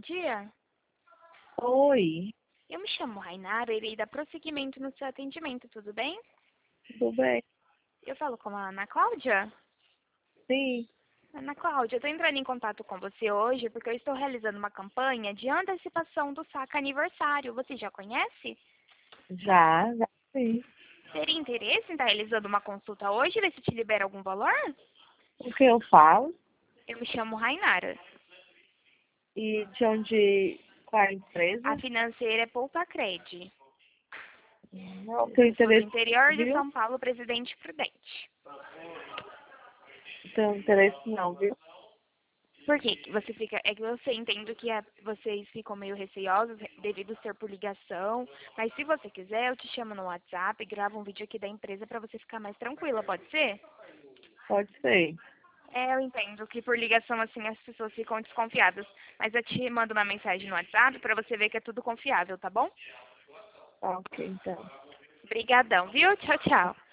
dia. Oi, Eu me chamo Rainara e irei dar prosseguimento no seu atendimento, tudo bem? tudo bem? Eu falo com a Ana Cláudia? Sim, Ana Cláudia, eu estou entrando em contato com você hoje porque eu estou realizando uma campanha de antecipação do saque aniversário. Você já conhece? já sim. Teria interesse em estar realizando uma consulta hoje, ver se te libera algum valor? O que eu falo Eu me chamo Rainara. e de onde, qual é a A empresa? financeira é Poupa Cred. Não tenho Eu sou do interesse, interior de viu? São Paulo, Presidente Prudente. Não tenho interesse não, viu? Por quê? Que você fica, é que você entendo que vocês ficam meio receosos devido ser por ligação, mas se você quiser, eu te chamo no WhatsApp e gravo um vídeo aqui da empresa para você ficar mais tranquila, pode ser? Pode ser. Eu entendo que por ligação assim as pessoas ficam desconfiadas, mas eu te mando uma mensagem no WhatsApp para você ver que é tudo confiável, tá bom? Tá, ok, então. Obrigadão, viu? Tchau, tchau.